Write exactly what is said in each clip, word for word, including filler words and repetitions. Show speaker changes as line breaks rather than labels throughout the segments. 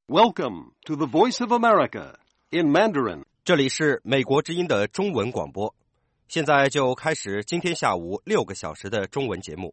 Welcome to the Voice of America in Mandarin.
这里是美国之音的中文广播，现在就开始今天下午六个小时的中文节目。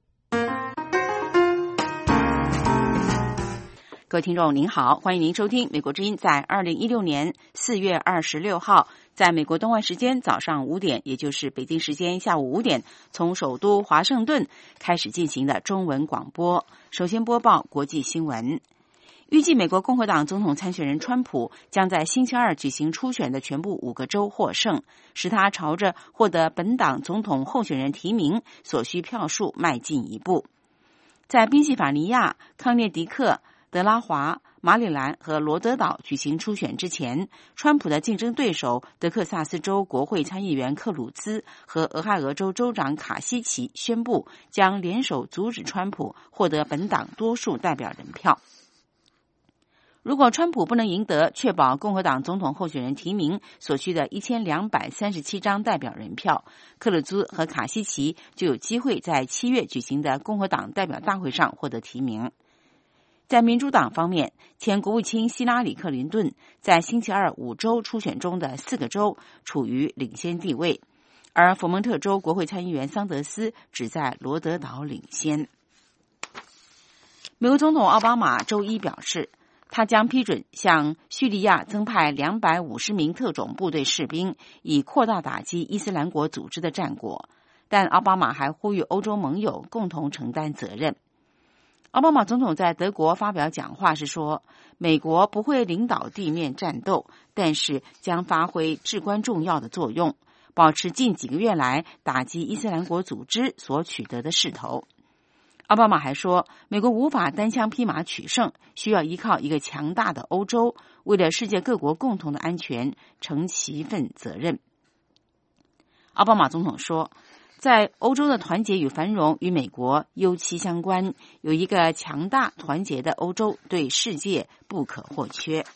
各位听众您好，欢迎您收听美国之音在二零一六年四月二十六号在美国东岸时间早上五点，也就是北京时间下午五点，从首都华盛顿开始进行的中文广播。首先播报国际新闻。预计美国共和党总统参选人川普将在星期二举行初选的全部五个州获胜，使他朝着获得本党总统候选人提名所需票数迈进一步。在宾夕法尼亚、康涅狄克、德拉华、马里兰和罗德岛举行初选之前，川普的竞争对手德克萨斯州国会参议员克鲁兹和俄亥俄州州长卡西奇宣布将联手阻止川普获得本党多数代表人票。如果川普不能赢得确保共和党总统候选人提名所需的一千两百三十七张代表人票，克鲁兹和卡西奇就有机会在七月举行的共和党代表大会上获得提名。在民主党方面，前国务卿希拉里·克林顿在星期二五州初选中的四个州处于领先地位，而佛蒙特州国会参议员桑德斯只在罗德岛领先。美国总统奥巴马周一表示，他将批准向叙利亚增派两百五十名特种部队士兵，以扩大打击伊斯兰国组织的战果。但奥巴马还呼吁欧洲盟友共同承担责任。奥巴马总统在德国发表讲话时说，美国不会领导地面战斗，但是将发挥至关重要的作用，保持近几个月来打击伊斯兰国组织所取得的势头。奥巴马还说，美国无法单枪匹马取胜，需要依靠一个强大的欧洲，为了世界各国共同的安全承起一份责任。奥巴马总统说，在欧洲的团结与繁荣与美国休戚相关，有一个强大团结的欧洲对世界不可或缺。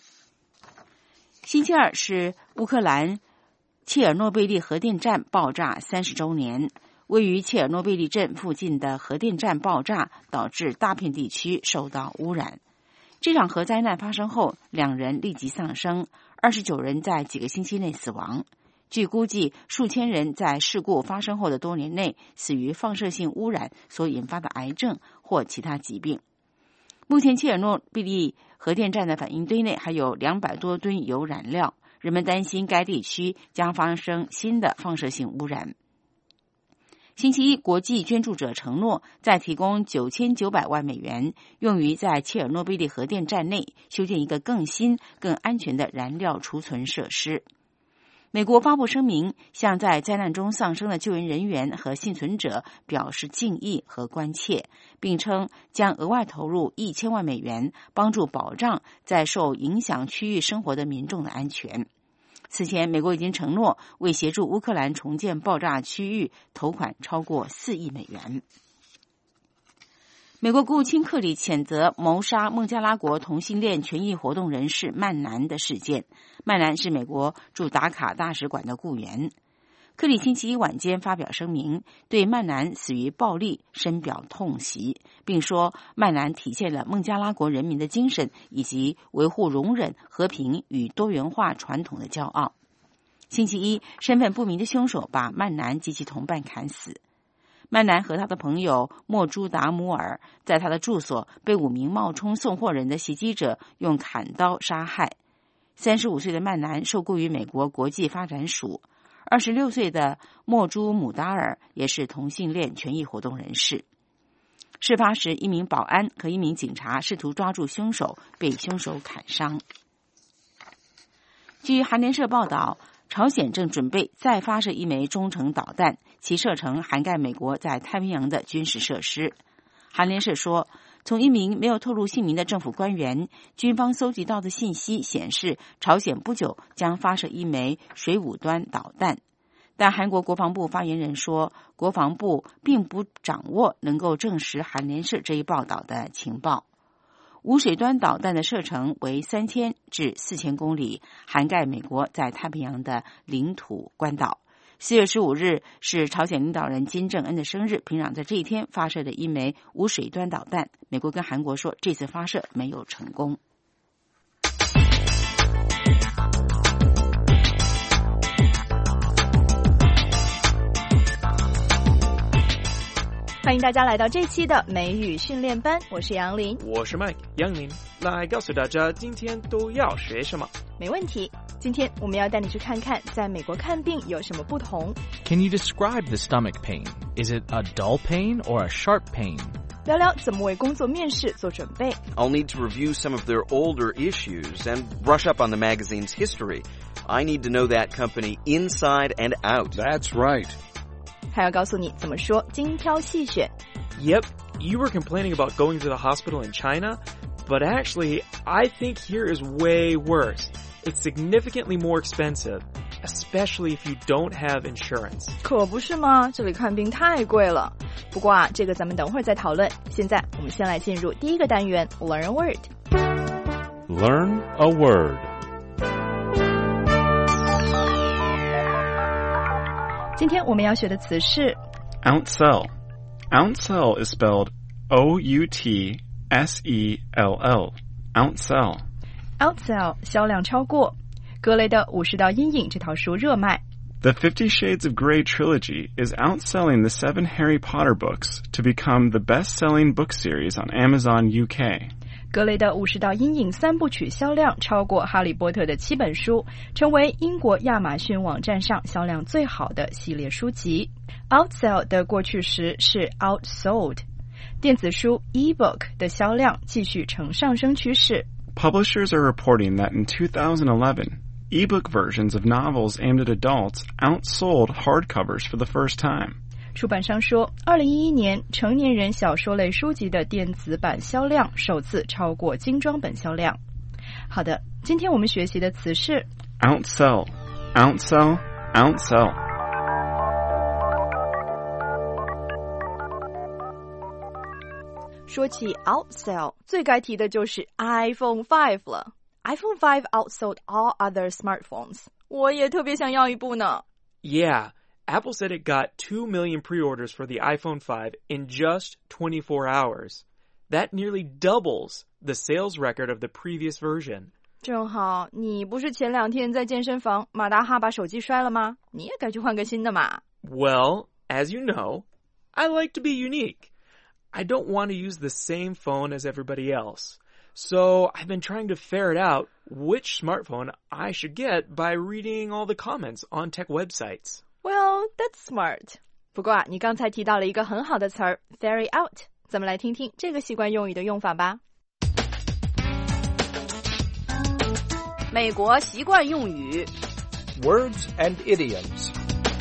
星期二是乌克兰切尔诺贝利核电站爆炸三十周年。位于切尔诺贝利镇附近的核电站爆炸导致大片地区受到污染。这场核灾难发生后，两人立即丧生，二十九人在几个星期内死亡。据估计，数千人在事故发生后的多年内死于放射性污染所引发的癌症或其他疾病。目前，切尔诺贝利核电站的反应堆内还有两百多吨铀燃料，人们担心该地区将发生新的放射性污染。星期一，国际捐助者承诺再提供九千九百万美元，用于在切尔诺贝利核电站内修建一个更新、更安全的燃料储存设施。美国发布声明，向在灾难中丧生的救援人员和幸存者表示敬意和关切，并称将额外投入一千万美元，帮助保障在受影响区域生活的民众的安全。此前，美国已经承诺为协助乌克兰重建爆炸区域投款超过四亿美元。美国国务卿克里谴责谋杀孟加拉国同性恋权益活动人士曼南的事件。曼南是美国驻达卡大使馆的雇员。克里星期一晚间发表声明，对曼南死于暴力深表痛惜，并说曼南体现了孟加拉国人民的精神以及维护容忍、和平与多元化传统的骄傲。星期一，身份不明的凶手把曼南及其同伴砍死。曼南和他的朋友莫朱达姆尔在他的住所被五名冒充送货人的袭击者用砍刀杀害。三十五岁的曼南受雇于美国国际发展署。二十六岁的莫朱姆达尔也是同性恋权益活动人士。事发时，一名保安和一名警察试图抓住凶手，被凶手砍伤。据韩联社报道，朝鲜正准备再发射一枚中程导弹，其射程涵盖美国在太平洋的军事设施。韩联社说，从一名没有透露姓名的政府官员，军方搜集到的信息显示，朝鲜不久将发射一枚水武端导弹。但韩国国防部发言人说，国防部并不掌握能够证实韩联社这一报道的情报。无水端导弹的射程为三千至四千公里，涵盖美国在太平洋的领土关岛。四月十五日是朝鲜领导人金正恩的生日，平壤在这一天发射的一枚无水端导弹。美国跟韩国说，这次发射没有成功。
欢迎大家来到这期的美语训练班，我是杨林，
我是 Mike 杨林，来告诉大家今天都要学什么。
没问题，今天我们要带你去看看在美国看病有什么不同。
Can you describe the stomach pain? Is it a dull pain or a sharp pain?
聊聊怎么为工作面试做准备。
I'll need to review some of their older issues and brush up on the magazine's history. I need to know that company inside and out.
That's right.
还要告诉你怎么说精挑细选。
Yep, you were complaining about going to the hospital in China, but actually, I think here is way worse. It's significantly more expensive, especially if you don't have insurance.
可不是吗？这里看病太贵了。不过啊，这个咱们等会儿再讨论。现在我们先来进入第一个单元 Learn a Word.
Learn a word.
今天我们要学的词是
Outsell. Outsell is spelled O U T S E L L. Outsell.
Outsell 销量超过。格雷的《五十道阴影》这套书热卖。
The Fifty Shades of Grey trilogy is outselling the seven Harry Potter books to become the best-selling book series on Amazon U K.
格雷的《五十道阴影》三部曲销量超过《哈利波特》的七本书，成为英国亚马逊网站上销量最好的系列书籍。Outsell 的过去时是 outsold。电子书 e-book 的销量继续呈上升趋势。
Publishers are reporting that in two thousand eleven, e-book versions of novels aimed at adults outsold hardcovers for the first time.
出版商说，二零一一年成年人小说类书籍的电子版销量首次超过精装本销量。好的，今天我们学习的词是
Outsell, outsell, outsell.
说起 outsell， 最该提的就是 iPhone five 了。iPhone five outsold all other smartphones. 我也特别想要一部呢。
Yeah, Apple said it got two million pre-orders for the iPhone five in just twenty-four hours. That nearly doubles the sales record of the previous version.
正好，你不是前两天在健身房马大哈把手机摔了吗？你也该去换个新的嘛。
Well, as you know, I like to be unique. I don't want to use the same phone as everybody else. So I've been trying to ferret out which smartphone I should get by reading all the comments on tech websites.
Well, that's smart. 不过啊，你刚才提到了一个很好的词儿 ferret out. 咱们来听听这个习惯用语的用法吧。
美国习惯用语
Words and idioms.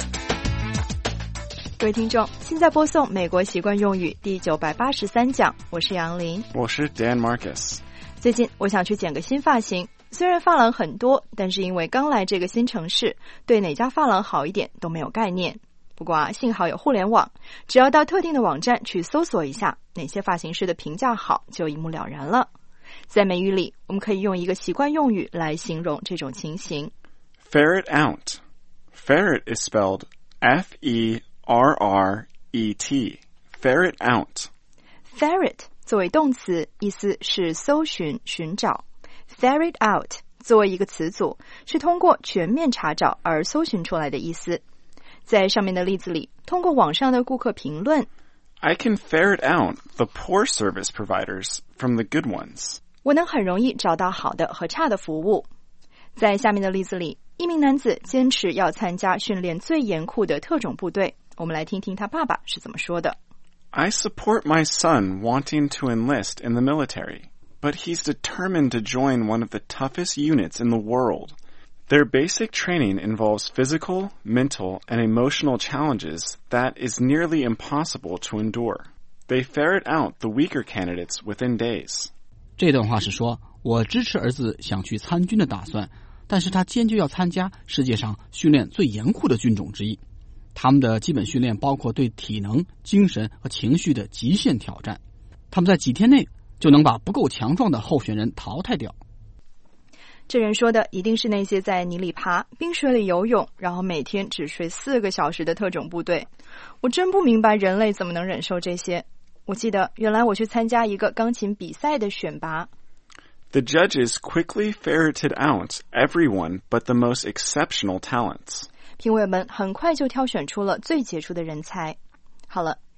各位听众，现在播送美国习惯用语第九百八十三讲，我是杨林，
我是 Dan Marcus。
最近我想去剪个新发型，虽然发廊很多，但是因为刚来这个新城市，对哪家发廊好一点都没有概念。不过啊，幸好有互联网，只要到特定的网站去搜索一下哪些发型师的评价好，就一目了然了。在美语里，我们可以用一个习惯用语来形容这种情形。
Ferret out. Ferret is spelled F E R R E T. Ferret out.
Ferret 作为动词，意思是搜寻、寻找。Ferret out 作为一个词组，是通过全面查找而搜寻出来的意思。在上面的例子里，通过网上的顾客评论
I can ferret out the poor service providers from the good ones.
我能很容易找到好的和差的服务。在下面的例子里，一名男子坚持要参加训练最严酷的特种部队。我们来听听他爸爸是怎么说的。
I support my son wanting to enlist in the military, but he's determined to join one of the toughest units in the world. Their basic training involves physical, mental, and emotional challenges that is nearly impossible to endure. They ferret out the weaker candidates within days.
这段话是说，我支持儿子想去参军的打算，但是他坚决要参加世界上训练最严酷的军种之一。他们的基本训练包括对体能、精神和情绪的极限挑战。他们在几天内就能把不够强壮的候选人淘汰掉。
这人说的一定是那些在泥里爬、冰水里游泳，然后每天只睡四个小时的特种部队。我真不明白人类怎么能忍受这些。我记得原来我去参加一个钢琴比赛的选拔。
The judges quickly ferreted out everyone but the most exceptional talents.
评委们很快就挑选出了最杰出的人才。好了，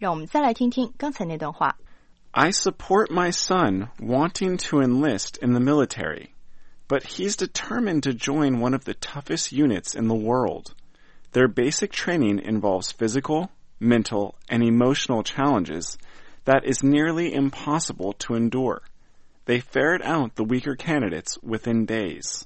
让我们再来听听刚才那段话。
I support my son wanting to enlist in the military, but he's determined to join one of the toughest units in the world. Their basic training involves physical, mental, and emotional challenges that is nearly impossible to endure. They ferret out the weaker candidates within days.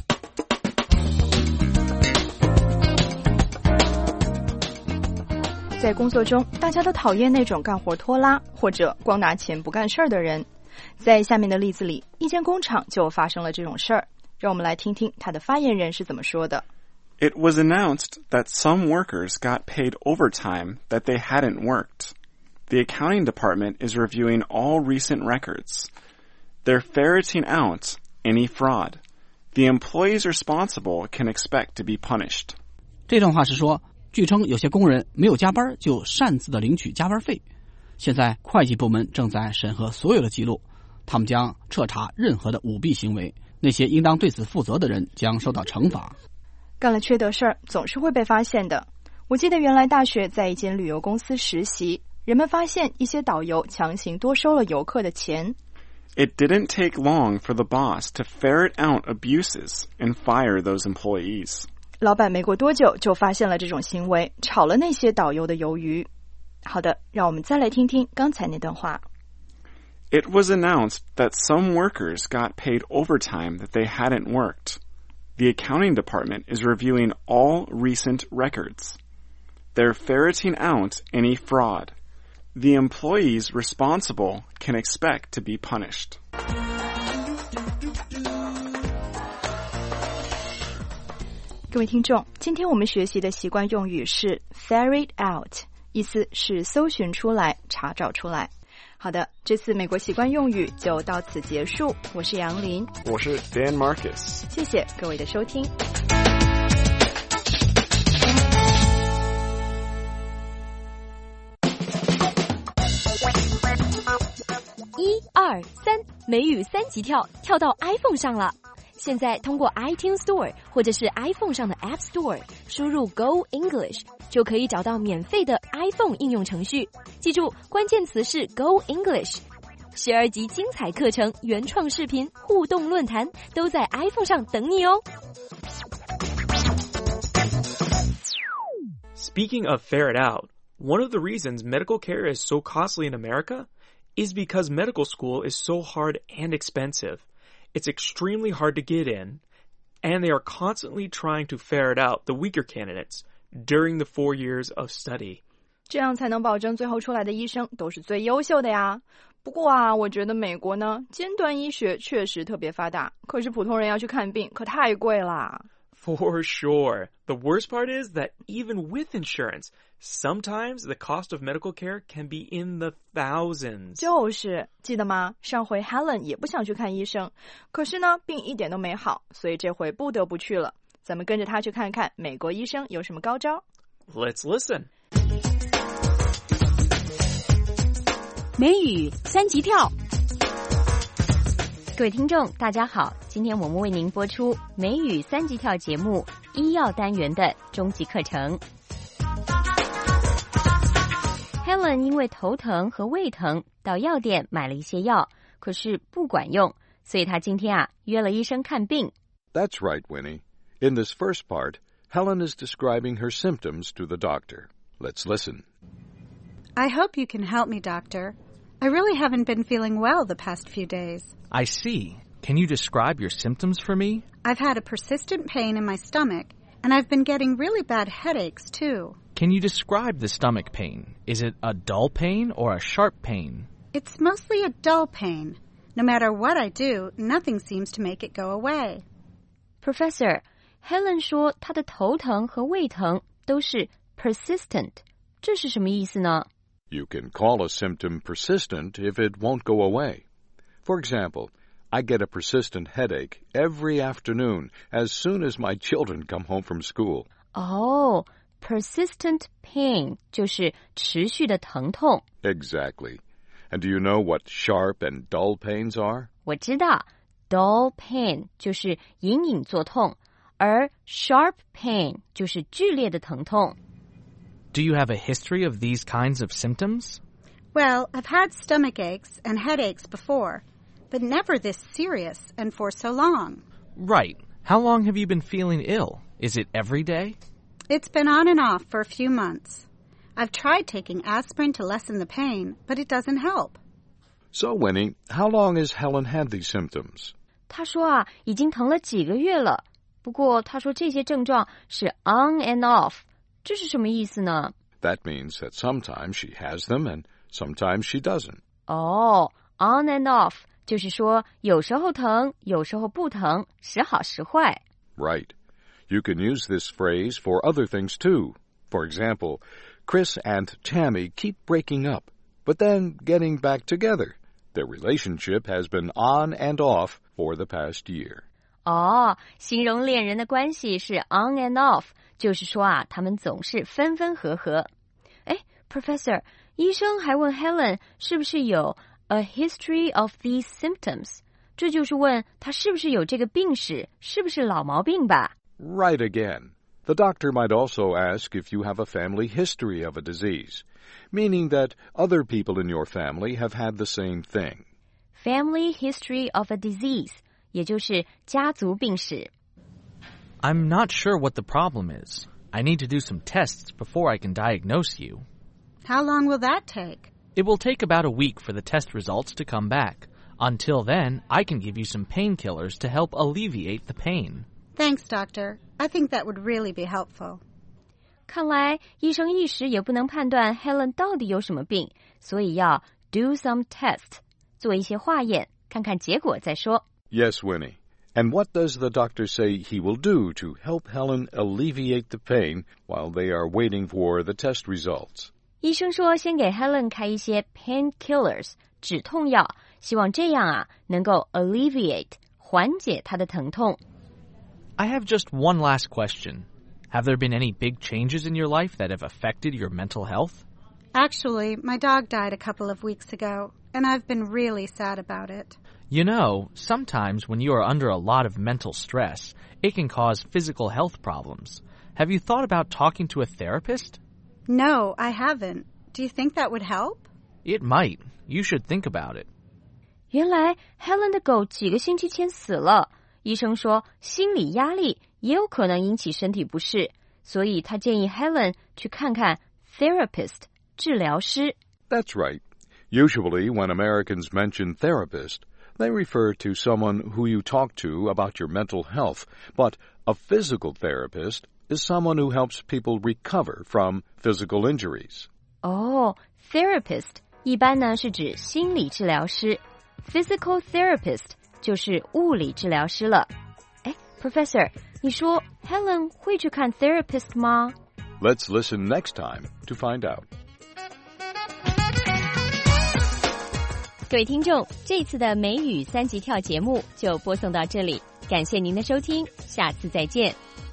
在工作中，大家都讨厌那种干活拖拉或者光拿钱不干事儿的人。在下面的例子里，一间工厂就发生了这种事儿。让我们来听听他的发言人是怎么说的。
It was announced that some workers got paid overtime that they hadn't worked. The accounting department is reviewing all recent records. They're ferreting out any fraud. The employees responsible can expect to be punished.
这段话是说，据称有些工人没有加班就擅自的领取加班费。现在会计部门正在审核所有的记录，他们将彻查任何的舞弊行为，那些应当对此负责的人将受到惩罚。
干了缺德事儿总是会被发现的。我记得原来大学在一间旅游公司实习，人们发现一些导游强行多收了游客的钱。
It didn't take long for the boss to ferret out abuses and fire those employees.
老板没过多久就发现了这种行为，炒了那些导游的鱿鱼。好的，让我们再来听听刚才那段话。
It was announced that some workers got paid overtime that they hadn't worked. The accounting department is reviewing all recent records. They're ferreting out any fraud. The employees responsible can expect to be punished.
各位听众，今天我们学习的习惯用语是 ferret out， 意思是搜寻出来、查找出来。好的，这次美国习惯用语就到此结束。我是杨林，
我是 Dan Marcus，
谢谢各位的收听。
一二三，美语三级跳，跳到 iPhone 上了。现在通过 iTunes Store 或者是 iPhone 上的 App Store 输入 Go English 就可以找到免费的 iPhone 应用程序。记住，关键词是 Go English。十二集精彩课程、原创视频、互动论坛都在 iPhone 上等你哦。
Speaking of ferret out, one of the reasons medical care is so costly in America is because medical school is so hard and expensive. It's extremely hard to get in, and they are constantly trying to ferret out the weaker candidates during the four years of study.
这样才能保证最后出来的医生都是最优秀的呀。不过啊，我觉得美国呢，尖端医学确实特别发达，可是普通人要去看病可太贵啦。
For sure. The worst part is that even with insurance, sometimes the cost of medical care can be in the thousands.
就是记得吗？上回 Helen 也不想去看医生，可是呢，病一点都没好，所以这回不得不去了。咱们跟着他去看看美国医生有什么高招。
Let's listen.
美语三级跳。各位听众大家好，今天我们为您播出美语三级跳节目医药单元的终极课程。Helen 因为头疼和胃疼到药店买了一些药，可是不管用，所以她今天啊约了医生看病。
That's right, Winnie. In this first part, Helen is describing her symptoms to the doctor. Let's listen.
I hope you can help me, doctor. I really haven't been feeling well the past few days.
I see. Can you describe your symptoms for me?
I've had a persistent pain in my stomach, and I've been getting really bad headaches, too.
Can you describe the stomach pain? Is it a dull pain or a sharp pain?
It's mostly a dull pain. No matter what I do, nothing seems to make it go away.
Professor, Helen 说她的头疼和胃疼都是 persistent. 这是什么意思呢？
You can call a symptom persistent if it won't go away. For example, I get a persistent headache every afternoon as soon as my children come home from school.
Oh, persistent pain 就是持续的疼痛。
Exactly. And do you know what sharp and dull pains are?
我知道 dull pain 就是隐隐作痛，而 sharp pain 就是剧烈的疼痛。
Do you have a history of these kinds of symptoms?
Well, I've had stomach aches and headaches before, but never this serious and for so long.
Right. How long have you been feeling ill? Is it every day?
It's been on and off for a few months. I've tried taking aspirin to lessen the pain, but it doesn't help.
So, Winnie, how long has Helen had these symptoms?
他说啊，已经疼了几个月了。不过他说这些症状是 on and off， 这是什么意思呢？
That means that sometimes she has them and sometimes she doesn't.
哦、oh, on and off 就是说有时候疼，有时候不疼，时好时坏。
Right. You can use this phrase for other things too. For example, Chris and Tammy keep breaking up, but then getting back together. Their relationship has been on and off for the past year.
哦，形容恋人的关系是 on and off， 就是说啊，他们总是分分合合。哎 ，Professor， 医生还问 Helen 是不是有 a history of these symptoms， 这就是问他是不是有这个病史，是不是老毛病吧？
Right again. The doctor might also ask if you have a family history of a disease, meaning that other people in your family have had the same thing.
Family history of a disease, 也就是家族病史。
I'm not sure what the problem is. I need to do some tests before I can diagnose you.
How long will that take?
It will take about a week for the test results to come back. Until then, I can give you some painkillers to help alleviate the pain.
Thanks, Doctor. I think that would really be helpful.
看来医生一时也不能判断 Helen 到底有什么病，所以要 do some test， 做一些化验，看看结果再说。
Yes, Winnie. And what does the doctor say he will do to help Helen alleviate the pain while they are waiting for the test results?
医生说先给 Helen 开一些 painkillers， 止痛药，希望这样啊能够 alleviate， 缓解她的疼痛。
I have just one last question. Have there been any big changes in your life that have affected your mental health?
Actually, my dog died a couple of weeks ago, and I've been really sad about it.
You know, sometimes when you are under a lot of mental stress, it can cause physical health problems. Have you thought about talking to a therapist?
No, I haven't. Do you think that would help?
It might. You should think about it.
原来 Helen 的狗几个星期前死了。医生说心理压力也有可能引起身体不适，所以他建议 Helen 去看看 therapist 治疗师。
That's right. Usually when Americans mention therapist, they refer to someone who you talk to about your mental health, but a physical therapist is someone who helps people recover from physical injuries.
哦、oh, therapist 一般呢是指心理治疗师 ，physical therapist 就是物理治疗师了。哎 ，Professor， 你说 Helen 会去看 therapist 吗？
Let's listen next time to find out.
各位听众，这次的美语三级跳节目就播送到这里，感谢您的收听，下次再见。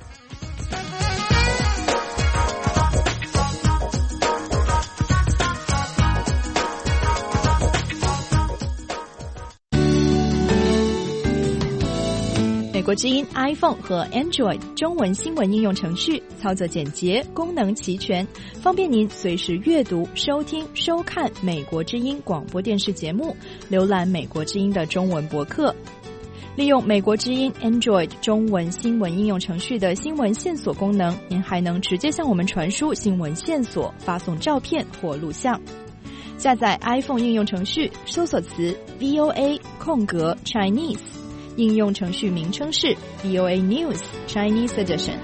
美国之音 iPhone 和 Android 中文新闻应用程序操作简洁，功能齐全，方便您随时阅读、收听、收看美国之音广播电视节目，浏览美国之音的中文博客。利用美国之音 Android 中文新闻应用程序的新闻线索功能，您还能直接向我们传输新闻线索，发送照片或录像。下载 iPhone 应用程序，搜索词 V O A 空格 Chinese。应用程序名称是 V O A News Chinese Edition。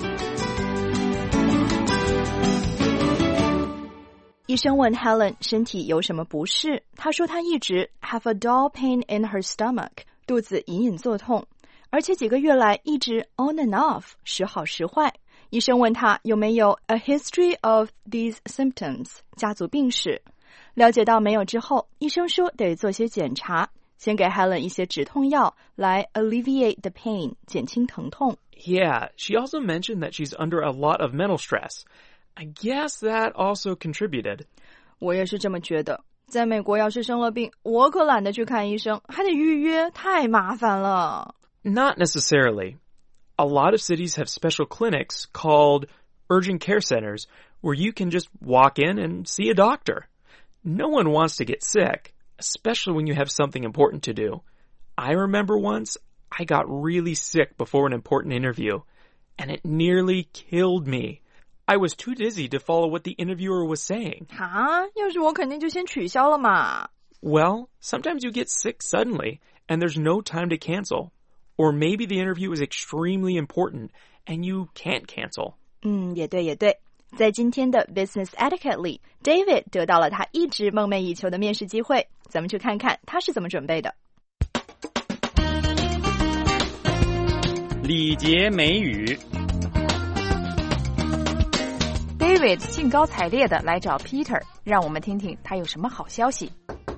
医生问 Helen 身体有什么不适，她说她一直 have a dull pain in her stomach， 肚子隐隐作痛，而且几个月来一直 on and off， 时好时坏。医生问她有没有 a history of these symptoms， 家族病史。了解到没有之后，医生说得做些检查，先给 Helen 一些止痛药来 alleviate the pain， 减轻疼痛。
Yeah, she also mentioned that she's under a lot of mental stress. I guess that also contributed.
我也是这么觉得。在美国要是生了病，我可懒得去看医生，还得预约，太麻烦了。
Not necessarily. A lot of cities have special clinics called urgent care centers where you can just walk in and see a doctor. No one wants to get sick, especially when you have something important to do. I remember once I got really sick before an important interview, and it nearly killed me. I was too dizzy to follow what the interviewer was saying.
啊，要是我肯定就先取消了嘛。
Well, sometimes you get sick suddenly, and there's no time to cancel. Or maybe the interview is extremely important, and you can't cancel.
嗯，也对也对。在今天的 Business Etiquette 里 ，David 得到了他一直梦寐以求的面试机会。咱们去看看他是怎么准备的。
礼节美语。
David 兴高采烈地来找 Peter， 让我们听听他有什么好消息。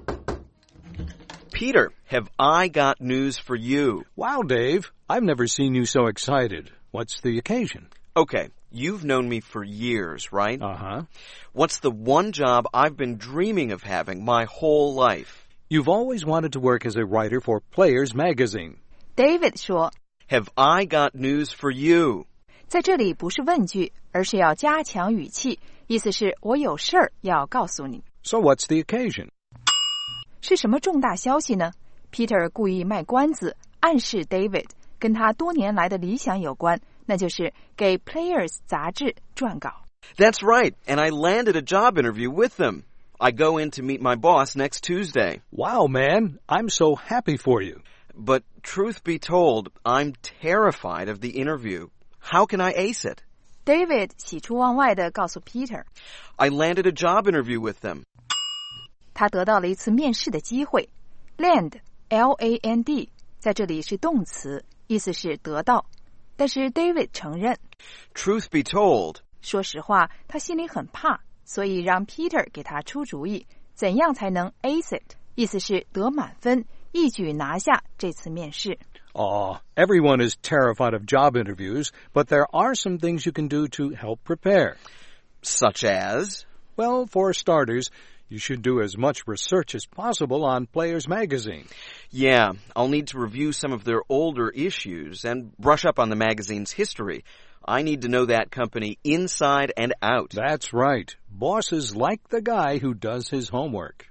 Peter, have I got news for you?
Wow, Dave. I've never seen you so excited. What's the occasion?
Okay, you've known me for years, right?
Uh-huh.
What's the one job I've been dreaming of having my whole life?
You've always wanted to work as a writer for Players Magazine.
David 说
Have I got news for you?
在这里不是问句，而是要加强语气，意思是我有事儿要告诉你。
So what's the occasion?
是什么重大消息呢？ Peter 故意卖关子，暗示 David 跟他多年来的理想有关，那就是给 Players 杂志撰稿。
That's right, and I landed a job interview with them. I go in to meet my boss next Tuesday.
Wow, man. I'm so happy for you.
But truth be told, I'm terrified of the interview. How can I ace it?
David 喜出望外地告诉 Peter，
I landed a job interview with them.
他得到了一次面试的机会。Land, L A N D 在这里是动词，意思是得到。但是 David 承认
Truth be told,
说实话，他心里很怕，所以让 Peter 给他出主意，怎样才能 ace it， 意思是得满分，一举拿下这次面试。
Aw, everyone is terrified of job interviews, but there are some things you can do to help prepare.
Such as?
Well, for starters, you should do as much research as possible on Players Magazine.
Yeah, I'll need to review some of their older issues and brush up on the magazine's history. I need to know that company inside and out.
That's right. Bosses like the guy who does his homework.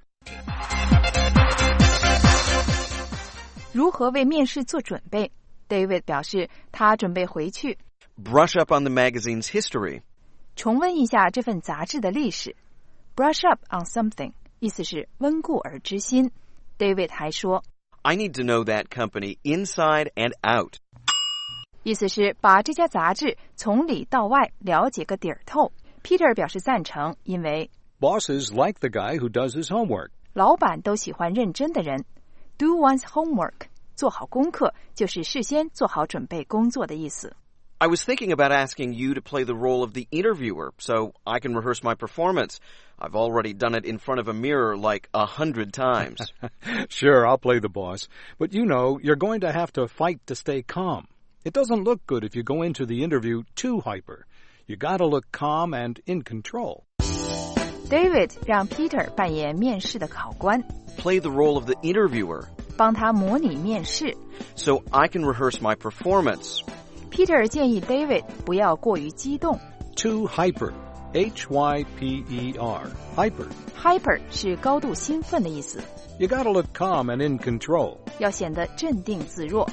如何为面试做准备 David 表示他准备回去
Brush up on the magazine's history.
重温一下这份杂志的历史 Brush up on something 意思是温故而知新 David 还说
I need to know that company inside and out.
意思是把这家杂志从里到外了解个底儿透 Peter 表示赞成因为
Bosses like the guy who does his homework.
老板都喜欢认真的人Do one's homework. 做好功课就是事先做好准备工作的意思。
I was thinking about asking you to play the role of the interviewer so I can rehearse my performance. I've already done it in front of a mirror like a hundred times.
Sure, I'll play the boss. But you know, you're going to have to fight to stay calm. It doesn't look good if you go into the interview too hyper. You gotta look calm and in control.
David 让 Peter 扮演面试的考官
Play the role of the interviewer.
帮他模拟面试
So I can rehearse my performance.
Peter 建议 David 不要过于激动
Too hyper. H Y P E R. Hyper.
Hyper 是高度兴奋的意思
You gotta look calm and in control.
要显得镇定自若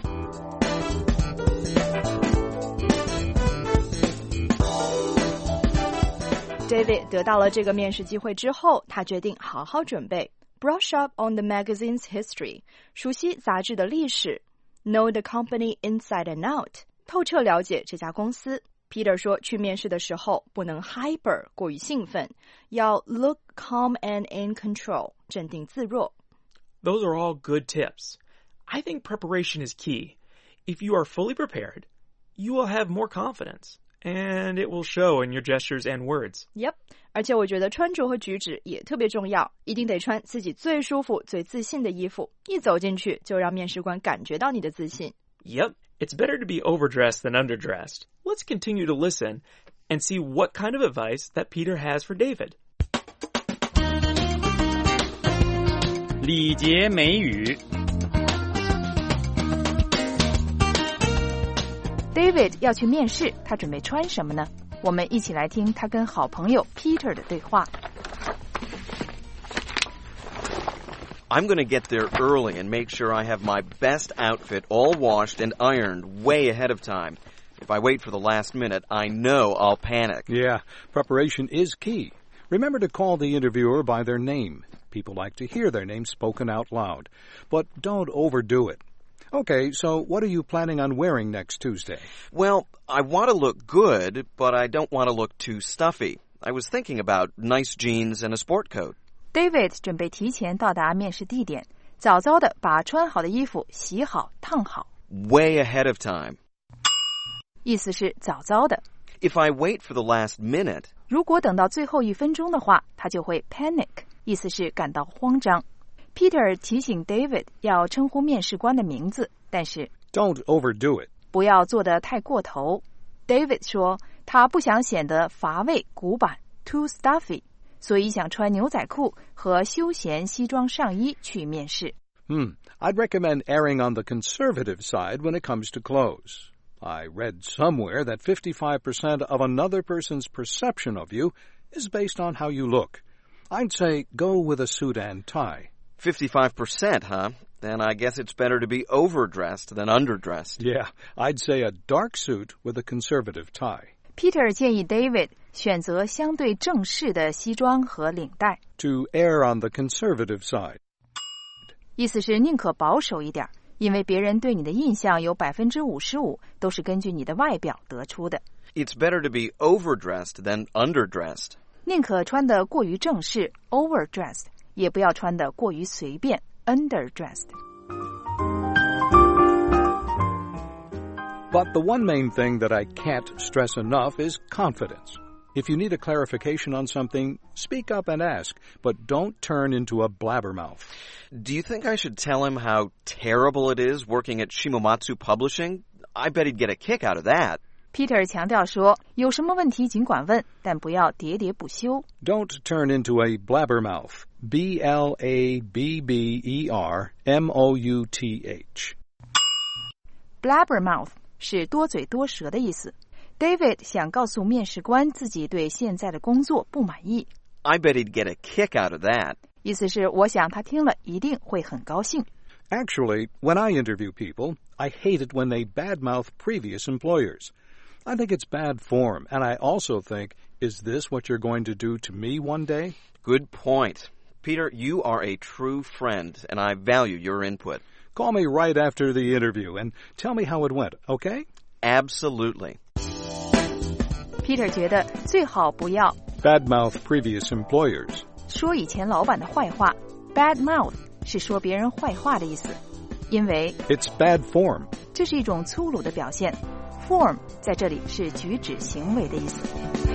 David 得到了这个面试机会之后，他决定好好准备 Brush up on the magazine's history 熟悉杂志的历史 Know the company inside and out 透彻了解这家公司 Peter 说去面试的时候不能 hyper 过于兴奋要 look calm and in control 镇定自若
Those are all good tips. I think preparation is key. If you are fully prepared, you will have more confidence.And it will show in your gestures and words.
Yep, 而且我觉得穿着和举止也特别重要，一定得穿自己最舒服、最自信的衣服，一走进去就让面试官感觉到你的自信。
Yep, it's better to be overdressed than underdressed. Let's continue to listen and see what kind of advice that Peter has for David.
礼节美语。
David 要去面试，他准备穿什么呢
我们一起来听他跟好朋友 Peter 的对话。
I'm going to get there early and make sure I have my best outfit all washed and ironed way ahead of time. If I wait for the last minute, I know I'll panic.
Yeah, preparation is key. Remember to call the interviewer by their name. People like to hear their name spoken out loud. But don't overdo it. Okay, so what are you planning on wearing next Tuesday?
Well, I want to look good, but I don't want to look too stuffy. I was thinking about nice jeans and a sport coat.
David 准备提前到达面试地点，早早的把穿好的衣服洗好、烫好。
Way ahead of time.
意思是早早的。
If I wait for the last minute,
如果等到最后一分钟的话，他就会 panic， 意思是感到慌张。Peter 提醒 David 要称呼面试官的名字，但是
Don't overdo it.
不要做得太过头。David 说他不想显得乏味古板 too stuffy， 所以想穿牛仔裤和休闲西装上衣去面试。
Hmm, I'd recommend erring on the conservative side when it comes to clothes. I read somewhere that fifty-five percent of another person's perception of you is based on how you look. I'd say go with a suit and tie.
fifty-five percent, huh? Then I guess it's better to be overdressed than underdressed.
Yeah, I'd say a dark suit with a conservative tie.
Peter 建议 David 选择相对正式的西装和领带。
To err on the conservative side.
意思是宁可保守一点，因为别人对你的印象有 百分之五十五 都是根据你的外表得出的。
It's better to be overdressed than underdressed.
宁可穿得过于正式 overdressed， 也不要穿得过于随便 underdressed。
But the one main thing that I can't stress enough is confidence. If you need a clarification on something, speak up and ask, but don't turn into a blabbermouth.
Do you think I should tell him how terrible it is working at Shimomatsu Publishing? I bet he'd get a kick out of that.
Peter 强调说，有什么问题尽管问，但不要喋喋不休。
Don't turn into a blabbermouth. B L A B B E R M O U T H.
Blabbermouth 是多嘴多舌的意思。David 想告诉面试官自己对现在的工作不满意。
I bet he'd get a kick out of that.
意思是我想他听了一定会很高兴。
Actually, when I interview people, I hate it when they badmouth previous employers. I think it's bad form, and I also think, is this what you're going to do to me one day?
Good point. Peter, you are a true friend, and I value your input.
Call me right after the interview and tell me how it went, okay?
Absolutely.
Peter 觉得最好不要
badmouth previous employers.
说以前老板的坏话 badmouth 是说别人坏话的意思，因为
it's bad form.
这是一种粗鲁的表现。Form 在这里是举止行为的意思。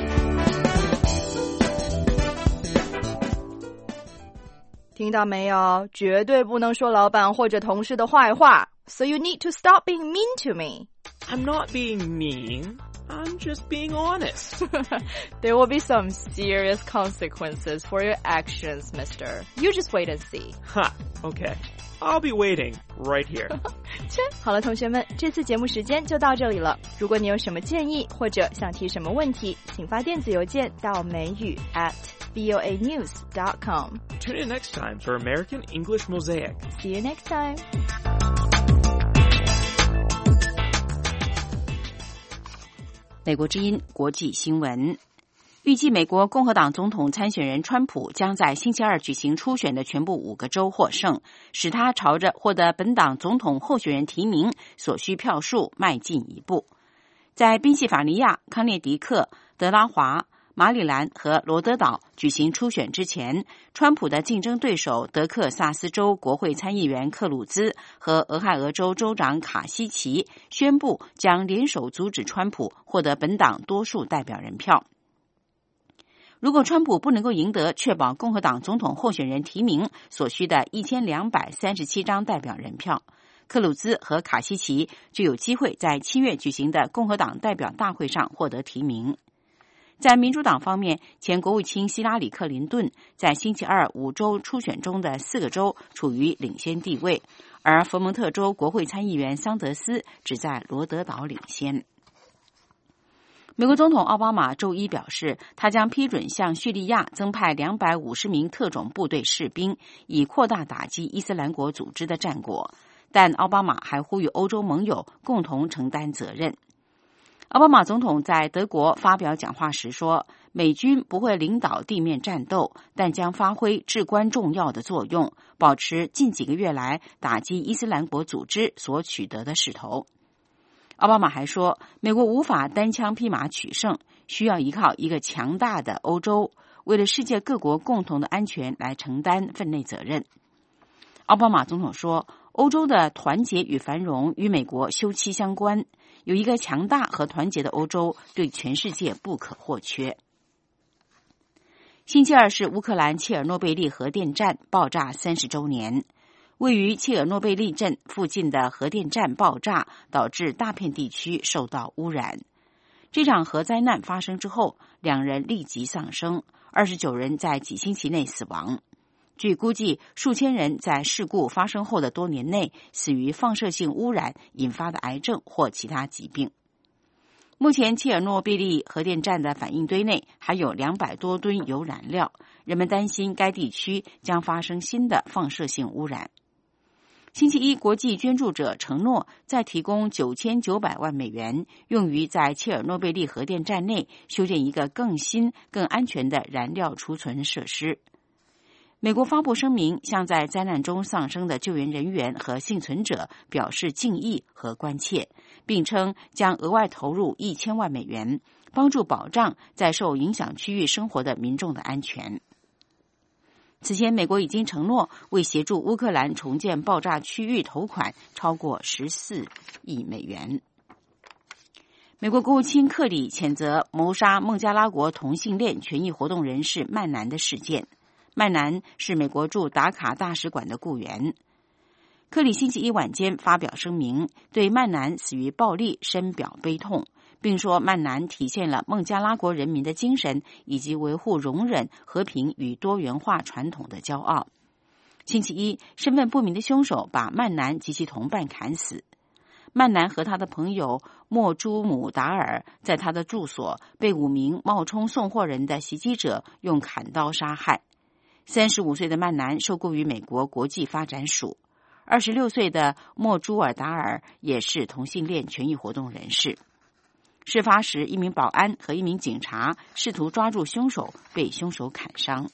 听到没有？绝对不能说老板或者同事的坏话。So you need to stop being mean to me.
I'm not being mean. I'm just being honest.
There will be some serious consequences for your actions, mister. You just wait and see.
Ha, okay. I'll be waiting right here.
好了，同学们，这次节目时间就到这里了。如果你有什么建议或者想提什么问题，请发电子邮件到美语 at voa news dot com.
Tune in next time for American English Mosaic.
See you next time.
美国之音国际新闻。预计美国共和党总统参选人川普将在星期二举行初选的全部五个州获胜，使他朝着获得本党总统候选人提名所需票数迈进一步。在宾夕法尼亚、康涅狄克、德拉华、马里兰和罗德岛举行初选之前，川普的竞争对手德克萨斯州国会参议员克鲁兹和俄亥俄州州长卡西奇宣布将联手阻止川普获得本党多数代表人票。如果川普不能够赢得确保共和党总统候选人提名所需的一千两百三十七张代表人票，克鲁兹和卡西奇就有机会在七月举行的共和党代表大会上获得提名。在民主党方面，前国务卿希拉里·克林顿在星期二五州初选中的四个州处于领先地位，而佛蒙特州国会参议员桑德斯只在罗德岛领先。 美国总统奥巴马周一表示，他将批准向叙利亚增派两百五十名特种部队士兵，以扩大打击伊斯兰国组织的战果。但奥巴马还呼吁欧洲盟友共同承担责任。奥巴马总统在德国发表讲话时说，美军不会领导地面战斗，但将发挥至关重要的作用，保持近几个月来打击伊斯兰国组织所取得的势头。奥巴马还说，美国无法单枪匹马取胜，需要依靠一个强大的欧洲，为了世界各国共同的安全来承担分内责任。奥巴马总统说，欧洲的团结与繁荣与美国休戚相关，有一个强大和团结的欧洲对全世界不可或缺。星期二是乌克兰切尔诺贝利核电站爆炸三十周年。位于切尔诺贝利镇附近的核电站爆炸，导致大片地区受到污染。这场核灾难发生之后，两人立即丧生，二十九人在几星期内死亡。据估计，数千人在事故发生后的多年内死于放射性污染引发的癌症或其他疾病。目前，切尔诺贝利核电站的反应堆内还有两百多吨铀燃料，人们担心该地区将发生新的放射性污染。星期一，国际捐助者承诺再提供九千九百万美元，用于在切尔诺贝利核电站内修建一个更新、更安全的燃料储存设施。美国发布声明，向在灾难中丧生的救援人员和幸存者表示敬意和关切，并称将额外投入一千万美元，帮助保障在受影响区域生活的民众的安全。此前，美国已经承诺为协助乌克兰重建爆炸区域投款超过十四亿美元。美国国务卿克里谴责谋杀孟加拉国同性恋权益活动人士曼南的事件。曼南是美国驻达卡大使馆的雇员。克里星期一晚间发表声明，对曼南死于暴力深表悲痛，并说曼南体现了孟加拉国人民的精神以及维护容忍、和平与多元化传统的骄傲。星期一，身份不明的凶手把曼南及其同伴砍死。曼南和他的朋友莫朱姆达尔在他的住所被五名冒充送货人的袭击者用砍刀杀害。三十五岁的曼南受雇于美国国际发展署。二十六岁的莫朱尔达尔也是同性恋权益活动人士。事发时，一名保安和一名警察试图抓住凶手，被凶手砍伤。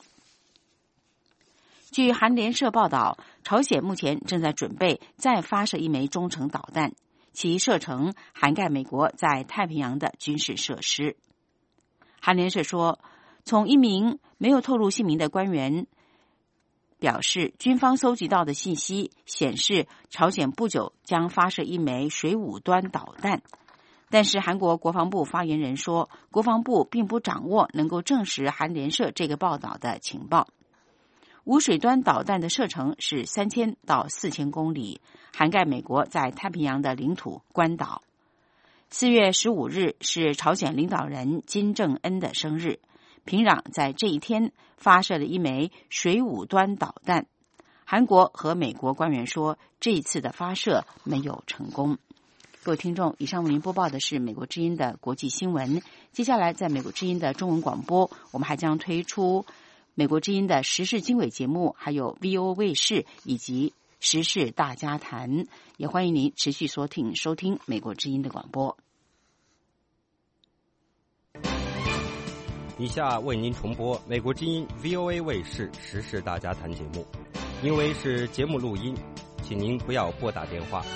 据韩联社报道，朝鲜目前正在准备再发射一枚中程导弹，其射程涵盖美国在太平洋的军事设施。韩联社说，从一名没有透露姓名的官员表示，军方搜集到的信息显示，朝鲜不久将发射一枚水五端导弹。但是韩国国防部发言人说，国防部并不掌握能够证实韩联社这个报道的情报。无水端导弹的射程是三千到四千公里，涵盖美国在太平洋的领土关岛。四月十五日是朝鲜领导人金正恩的生日，平壤在这一天发射了一枚水五端导弹。韩国和美国官员说，这一次的发射没有成功。各位听众，以上为您播报的是美国之音的国际新闻。接下来，在美国之音的中文广播，我们还将推出美国之音的时事经纬节目，还有 V O 卫视以及时事大家谈。也欢迎您持续锁定收听美国之音的广播。
以下为您重播美国之音 V O A 卫视时事大家谈节目，因为是节目录音，请您不要拨打电话。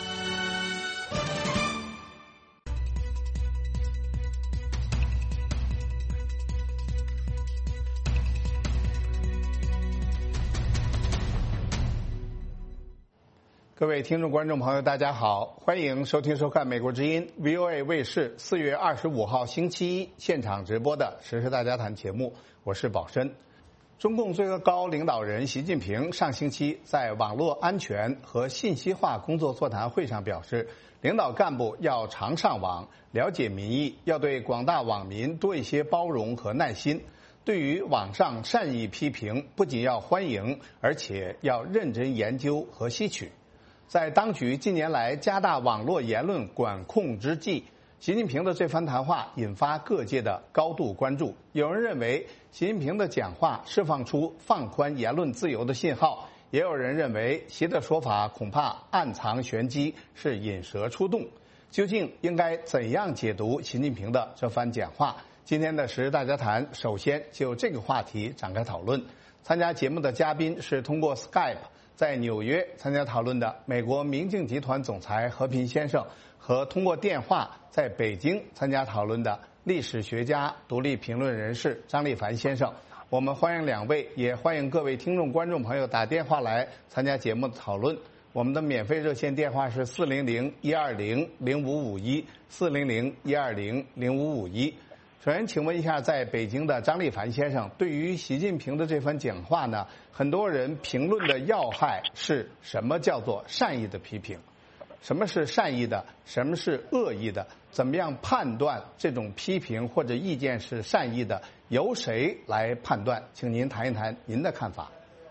各位听众观众朋友大家好，欢迎收听收看美国之音 V O A 卫视四月二十五号星期一现场直播的时事大家谈节目，我是宝申。中共最高领导人习近平上星期在网络安全和信息化工作座谈会上表示，领导干部要常上网，了解民意，要对广大网民多一些包容和耐心。对于网上善意批评，不仅要欢迎，而且要认真研究和吸取。在当局近年来加大网络言论管控之际， 习近平的这番谈话引发各界的高度关注。有人认为习近平的讲话释放出放宽言论自由的信号，也有人认为习的说法恐怕暗藏玄机，是引蛇出洞。究竟应该怎样解读习近平的这番讲话？今天的时事大家谈首先就这个话题展开讨论。参加节目的嘉宾是通过 Skype 在纽约参加讨论的美国明镜集团总裁何平先生，和通过电话在北京参加讨论的历史学家、独立评论人士张立凡先生。我们欢迎两位，也欢迎各位听众、观众朋友打电话来参加节目的讨论。我们的免费热线电话是四零零一二零零五五一四零零一二零零五五一。首先，请问一下，在北京的张立凡先生，对于习近平的这番讲话呢，很多人评论的要害是什么叫做善意的批评？什么是善意的？什么是恶意的？怎么样判断这种批评或者意见是善意的？由谁来判断？请您谈一谈您的看法。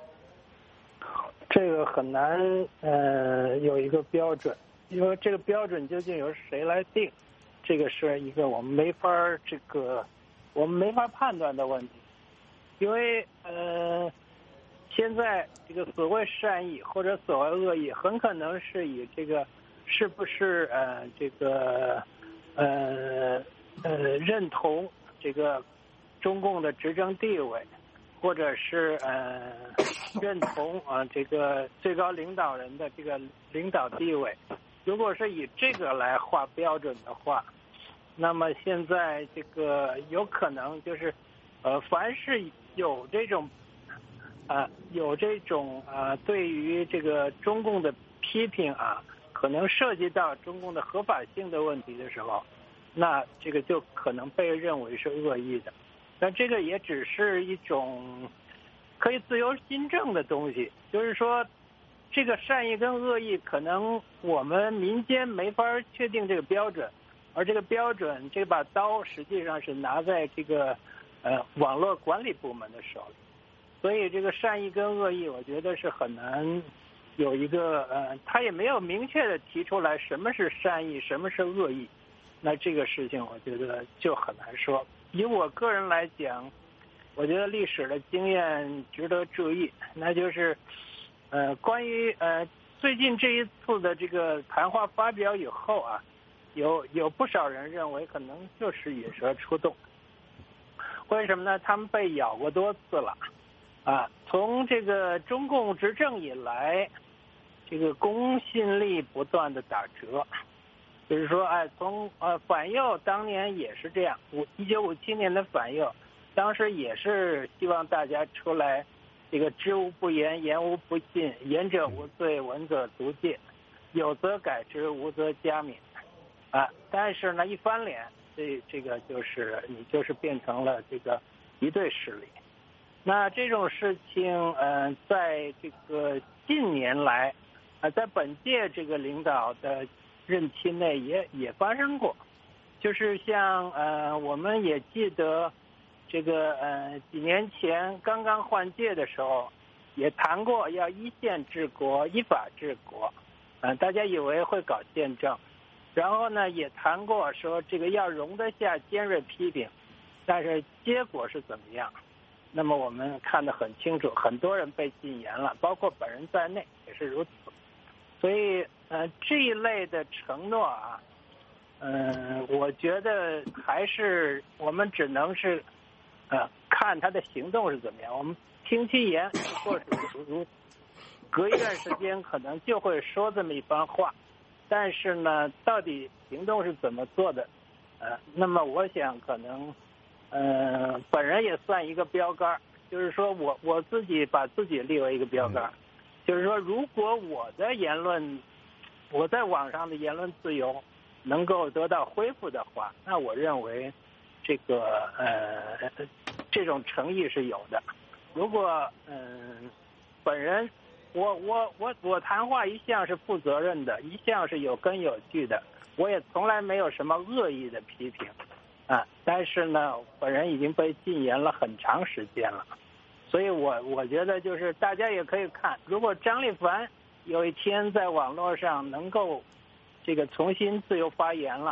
这个很难，呃，有一个标准，因为这个标准究竟由谁来定？这个是一个我们没法这个我们没法判断的问题，因为呃，现在这个所谓善意或者所谓恶意，很可能是以这个是不是呃这个呃呃认同这个中共的执政地位，或者是呃认同啊、呃、这个最高领导人的这个领导地位。如果是以这个来划标准的话，那么现在这个有可能就是，呃，凡是有这种，啊、呃，有这种啊、呃，对于这个中共的批评啊，可能涉及到中共的合法性的问题的时候，那这个就可能被认为是恶意的。但这个也只是一种可以自由新政的东西，就是说。这个善意跟恶意，可能我们民间没法确定这个标准，而这个标准，这把刀实际上是拿在这个呃网络管理部门的手里，所以这个善意跟恶意，我觉得是很难有一个呃，他也没有明确的提出来什么是善意，什么是恶意，那这个事情我觉得就很难说。以我个人来讲，我觉得历史的经验值得注意，那就是。呃，关于呃最近这一次的这个谈话发表以后啊，有有不少人认为可能就是引蛇出洞。为什么呢？他们被咬过多次了，啊，从这个中共执政以来，这个公信力不断的打折。就是说，哎，从呃反右当年也是这样，五一九五七年的反右，当时也是希望大家出来。这个知无不言，言无不尽，言者无罪，闻者足戒，有则改之，无则加勉，啊！但是呢，一翻脸，这这个就是你就是变成了这个敌对势力。那这种事情，嗯、呃，在这个近年来，啊、呃，在本届这个领导的任期内也也发生过，就是像呃，我们也记得。这个呃几年前刚刚换届的时候，也谈过要依宪治国、依法治国，呃，大家以为会搞宪政，然后呢也谈过说这个要容得下尖锐批评，但是结果是怎么样？那么我们看得很清楚，很多人被禁言了，包括本人在内也是如此。所以呃这一类的承诺啊，嗯、呃，我觉得还是我们只能是。呃，看他的行动是怎么样。我们听其言，或者如隔一段时间可能就会说这么一番话，但是呢，到底行动是怎么做的？呃，那么我想可能，呃，本人也算一个标杆，就是说我我自己把自己立为一个标杆，嗯、就是说，如果我的言论，我在网上的言论自由能够得到恢复的话，那我认为。这个呃，这种诚意是有的。如果嗯、呃，本人我我我我谈话一向是负责任的，一向是有根有据的，我也从来没有什么恶意的批评啊。但是呢，本人已经被禁言了很长时间了，所以我我觉得就是大家也可以看，如果张立凡有一天在网络上能够这个重新自由发言了。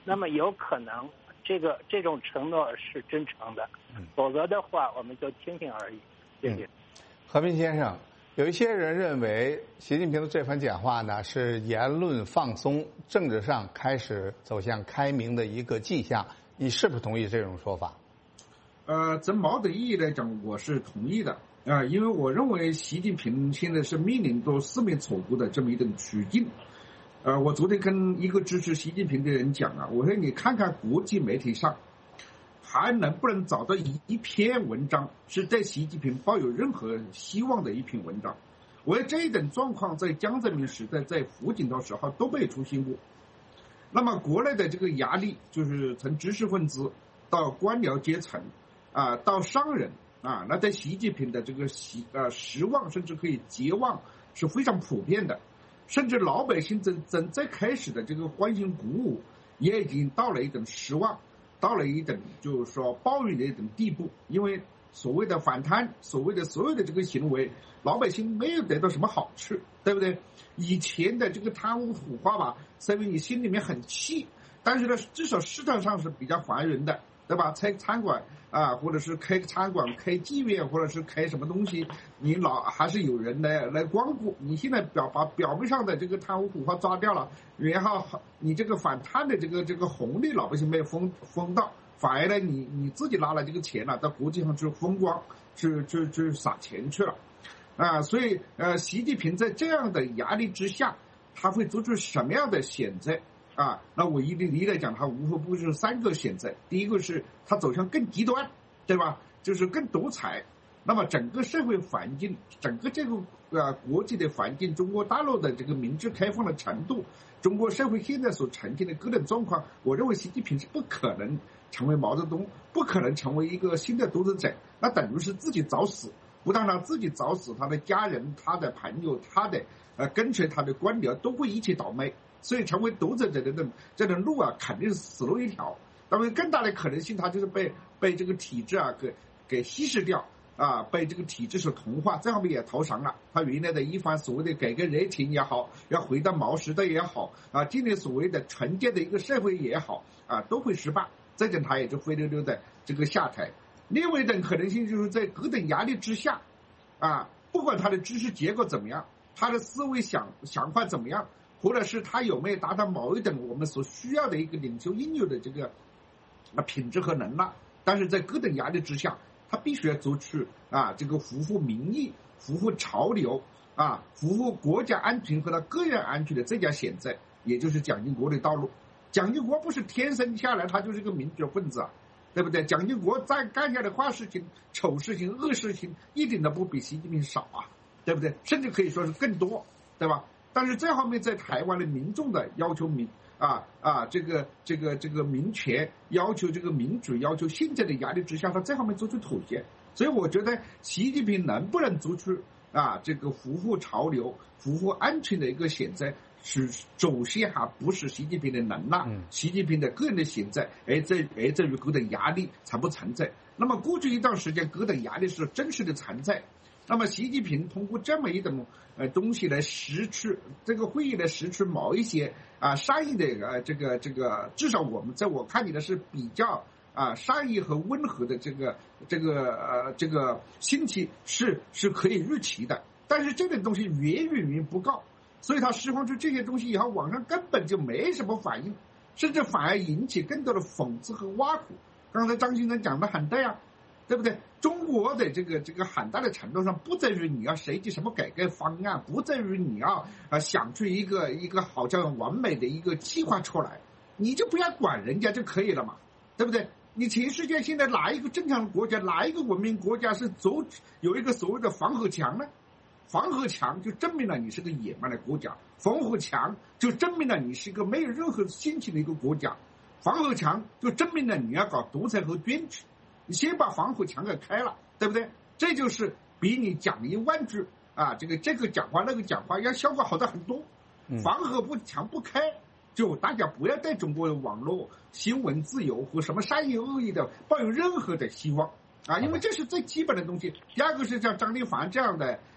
那么有可能这个这种承诺是真诚的，否则的话我们就听听而已。谢谢。
嗯、和平先生，有一些人认为习近平的这番讲话呢是言论放松，政治上开始走向开明的一个迹象，你是不是同意这种说法？
呃，从某种意义来讲，我是同意的啊、呃，因为我认为习近平现在是面临着四面楚歌的这么一种处境。呃，我昨天跟一个支持习近平的人讲啊，我说你看看国际媒体上还能不能找到一一篇文章是对习近平抱有任何希望的一篇文章。我说这一种状况在江泽民时代、在胡锦涛时候都没有出现过。那么国内的这个压力，就是从知识分子到官僚阶层啊、呃，到商人啊，那对习近平的这个希呃失望甚至可以绝望是非常普遍的。甚至老百姓正正在开始的这个欢欣鼓舞，也已经到了一种失望，到了一种就是说抱怨的一种地步。因为所谓的反贪，所谓的所有的这个行为，老百姓没有得到什么好处，对不对？以前的这个贪污腐化吧，是因为你心里面很气，但是呢，至少市场上是比较繁荣的，对吧？开餐馆啊，或者是开餐馆、开妓院，或者是开什么东西，你老还是有人来来光顾。你现在表把表面上的这个贪污腐化抓掉了，然后你这个反贪的这个这个红利，老百姓没有分分到，反而呢，你你自己拿了这个钱了，到国际上去风光，去去去撒钱去了，啊，所以呃，习近平在这样的压力之下，他会做出什么样的选择？啊，那我一理来讲，他无非不是三个选择。第一个是他走向更极端，对吧？就是更独裁。那么整个社会环境，整个这个呃国际的环境，中国大陆的这个民主开放的程度，中国社会现在所呈现的各种状况，我认为习近平是不可能成为毛泽东，不可能成为一个新的独裁者，那等于是自己找死。不但他自己找死，他的家人、他的朋友、他的呃跟随他的官僚都会一起倒霉。所以成为独裁者的这种这种路啊，肯定是死路一条。那么更大的可能性，他就是被被这个体制啊给给稀释掉啊，被这个体制所同化，这方面也投降了。他原来的一番所谓的改革热情也好，要回到毛时代也好啊，建立所谓的纯洁的一个社会也好啊，都会失败。这种他也就灰溜溜的这个下台。另外一种可能性就是在各种压力之下啊，不管他的知识结构怎么样，他的思维想想法怎么样。或者是他有没有达到某一种我们所需要的一个领袖应有的这个啊品质和能力，但是在各种压力之下，他必须要做出啊这个符合民意、符合潮流啊、符合国家安全和他个人安全的这家选择，也就是蒋经国的道路。蒋经国不是天生下来他就是个民主分子啊，对不对？蒋经国再干下的坏事情、丑事情、恶事情，一点都不比习近平少啊，对不对？甚至可以说是更多，对吧？但是这方面在台湾的民众的要求民啊啊这个这个这个民权要求这个民主要求现在的压力之下，他这方面做出妥协。所以我觉得习近平能不能做出啊这个符合潮流、符合安全的一个选择，是首先还不是习近平的能力，嗯、习近平的个人的选择，而在而在于各种压力才不存在。那么过去一段时间，各种压力是真实的存在。那么习近平通过这么一种呃东西来实取这个会议来实取某一些啊善意的呃这个这个，至少我们在我看起来是比较啊善意和温和的这个这个呃这个心情是是可以预期的，但是这种东西远远远不够，所以他释放出这些东西以后，网上根本就没什么反应，甚至反而引起更多的讽刺和挖苦。刚才张先生讲的很对啊。对不对？中国的这个这个很大的程度上，不在于你要设计什么改革方案，不在于你要啊想出一个一个好像完美的一个计划出来，你就不要管人家就可以了嘛，对不对？你全世界现在哪一个正常的国家，哪一个文明国家是走有一个所谓的防火墙呢？防火墙就证明了你是个野蛮的国家，防火墙就证明了你是一个没有任何心情的一个国家，防火墙就证明了你要搞独裁和专制。你先把防火墙给开了，对不对？这就是比你讲一万句啊，这个这个讲话那个讲话要效果好的很多。防火不墙不开，就大家不要对中国的网络新闻自由和什么善意恶意的抱有任何的希望啊，因为这是最基本的东西。第二个是像张立凡这样的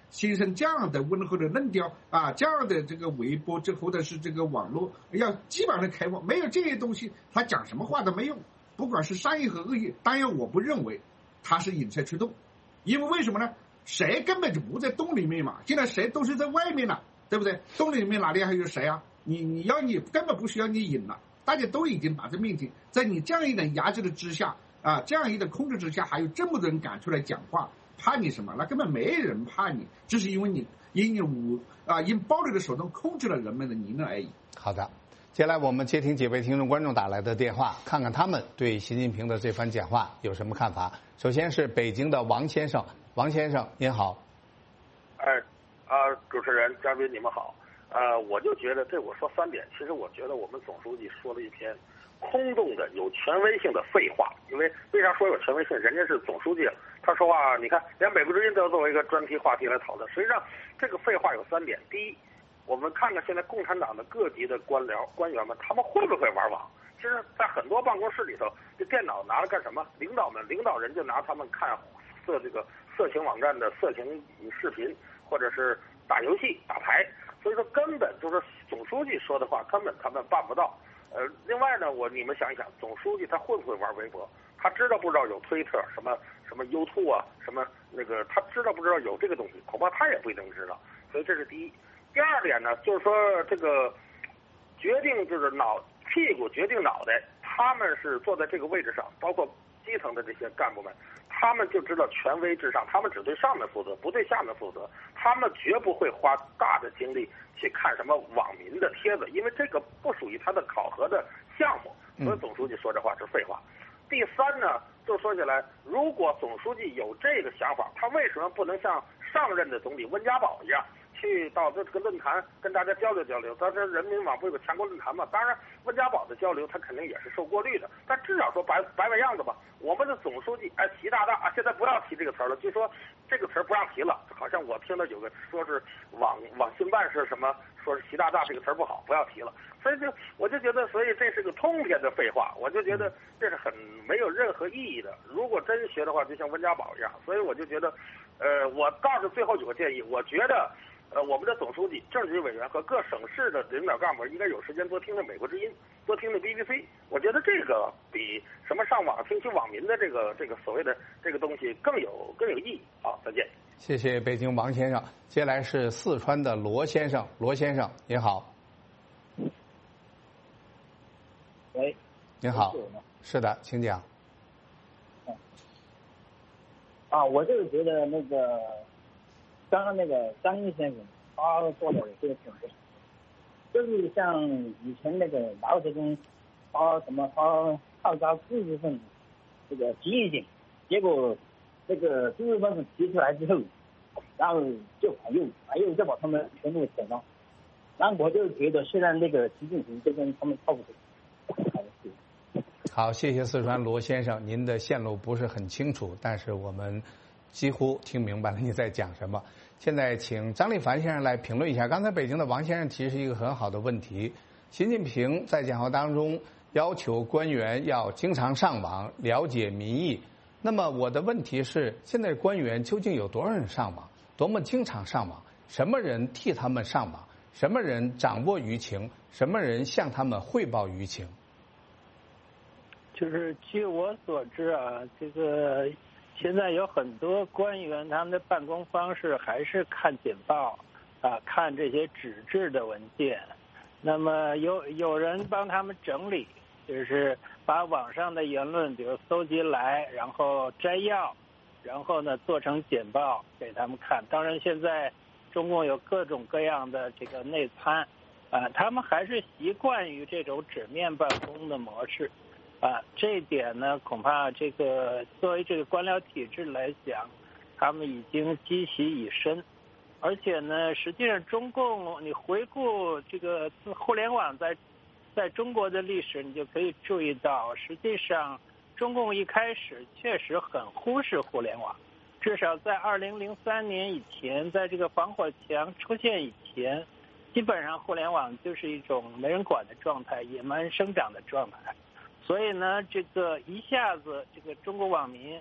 形成这样的温和的论调啊，这样的这个微博这或者是这个网络要基本上开放，没有这些东西，他讲什么话都没用。不管是善意和恶意，当然我不认为他是引蛇出洞，因为为什么呢？谁根本就不在洞里面嘛，现在谁都是在外面了，对不对？洞里面哪里还有谁啊？你你要你根本不需要你引了，大家都已经把这命题，在你这样一种压制的之下啊，这样一种控制之下，还有这么多人敢出来讲话，怕你什么？那根本没人怕你，只是因为你因你武啊因暴力的手段控制了人们的宁愿而已。
好的，接下来我们接听几位听众观众打来的电话，看看他们对习近平的这番讲话有什么看法。首先是北京的王先生，王先生您好。
哎啊、呃，主持人、嘉宾你们好。呃，我就觉得这我说三点，其实我觉得我们总书记说了一篇空洞的、有权威性的废话。因为为啥说有权威性？人家是总书记，他说话，你看连美国之音都要作为一个专题话题来讨论。实际上，这个废话有三点。第一，我们看看现在共产党的各级的官僚官员们，他们会不会玩网？其实，在很多办公室里头，这电脑拿来干什么？领导们、领导人就拿他们看色这个色情网站的色情视频，或者是打游戏、打牌。所以说，根本就是总书记说的话，根本他们办不到。呃，另外呢，我你们想一想，总书记他会不会玩微博？他知道不知道有推特、什么什么 YouTube 啊，什么那个，他知道不知道有这个东西？恐怕他也不一定知道。所以这是第一。第二点呢，就是说这个决定就是脑屁股决定脑袋，他们是坐在这个位置上，包括基层的这些干部们，他们就知道权威至上，他们只对上面负责，不对下面负责。他们绝不会花大的精力去看什么网民的帖子，因为这个不属于他的考核的项目。所以总书记说这话是废话。第三呢，就说起来，如果总书记有这个想法，他为什么不能像上任的总理温家宝一样，去到这个论坛跟大家交流交流？他这人民网不有个全国论坛嘛？当然，温家宝的交流他肯定也是受过滤的，但至少说摆摆摆样子吧。我们的总书记哎，习大大啊，现在不要提这个词了，据说这个词不让提了，好像我听到有个说是网网信办是什么，说是习大大这个词不好，不要提了。所以就我就觉得，所以这是个通篇的废话，我就觉得这是很没有任何意义的。如果真学的话，就像温家宝一样。所以我就觉得，呃，我倒是最后有个建议，我觉得。呃，我们的总书记、政治局委员和各省市的领导干部应该有时间多听听美国之音，多听听 B B C。我觉得这个比什么上网听取网民的这个这个所谓的这个东西更有更有意义。好，再见。
谢谢北京王先生。接下来是四川的罗先生，罗先生您好。
喂，
您好，是的，请讲。
啊，我就是觉得那个。刚刚那个张毅先生他说的这个挺对，就是像以前那个毛泽东他什么他号召知识分子这个集一点，结果这个知识分子提出来之后，然后就反右，反右就把他们全部扯到，然后我就觉得虽然那个习近平就跟他们差不多。
好，谢谢四川罗先生，您的线路不是很清楚，但是我们几乎听明白了你在讲什么。现在请张立凡先生来评论一下，刚才北京的王先生提出一个很好的问题，习近平在讲话当中要求官员要经常上网了解民意，那么我的问题是，现在官员究竟有多少人上网，多么经常上网，什么人替他们上网，什么人掌握舆情，什么人向他们汇报舆情？
就是据我所知啊，这个现在有很多官员，他们的办公方式还是看简报啊，看这些纸质的文件。那么有有人帮他们整理，就是把网上的言论，比如搜集来，然后摘要，然后呢做成简报给他们看。当然，现在中共有各种各样的这个内参啊，他们还是习惯于这种纸面办公的模式。啊，这一点呢，恐怕这个作为这个官僚体制来讲，他们已经积习已深，而且呢，实际上中共，你回顾这个互联网在在中国的历史，你就可以注意到，实际上中共一开始确实很忽视互联网，至少在二零零三年以前，在这个防火墙出现以前，基本上互联网就是一种没人管的状态，野蛮生长的状态。所以呢，这个一下子，这个中国网民